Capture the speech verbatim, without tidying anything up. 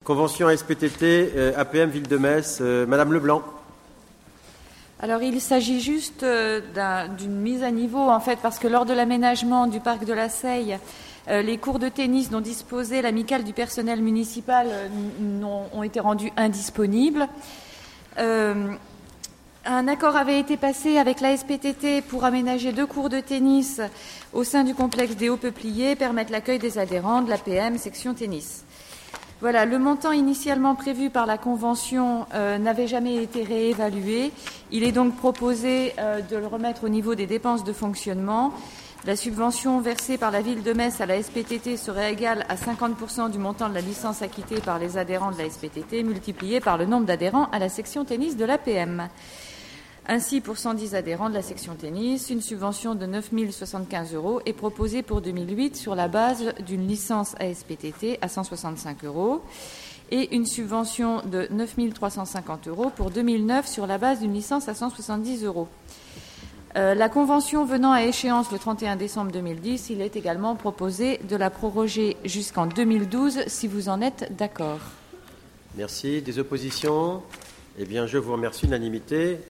Convention A S P T T, euh, A P M Ville de Metz. Euh, Madame Leblanc. Alors, il s'agit juste euh, d'un, d'une mise à niveau, en fait, parce que lors de l'aménagement du parc de la Seille, euh, les cours de tennis dont disposait l'amicale du personnel municipal euh, n'ont, ont été rendus indisponibles. Euh, un accord avait été passé avec l'A S P T T pour aménager deux cours de tennis au sein du complexe des Hauts-Peupliers, permettre l'accueil des adhérents de l'A P M section tennis. Voilà, le montant initialement prévu par la Convention euh, n'avait jamais été réévalué. Il est donc proposé euh, de le remettre au niveau des dépenses de fonctionnement. La subvention versée par la Ville de Metz à la S P T T serait égale à cinquante pour cent du montant de la licence acquittée par les adhérents de la S P T T, multiplié par le nombre d'adhérents à la section tennis de l'A P M. Ainsi, pour cent dix adhérents de la section tennis, une subvention de neuf mille soixante-quinze euros est proposée pour deux mille huit sur la base d'une licence A S P T T à cent soixante-cinq euros et une subvention de neuf mille trois cent cinquante euros pour deux mille neuf sur la base d'une licence à cent soixante-dix euros. Euh, la convention venant à échéance le trente et un décembre deux mille dix, il est également proposé de la proroger jusqu'en deux mille douze si vous en êtes d'accord. Merci. Des oppositions ? Eh bien, je vous remercie. Unanimité.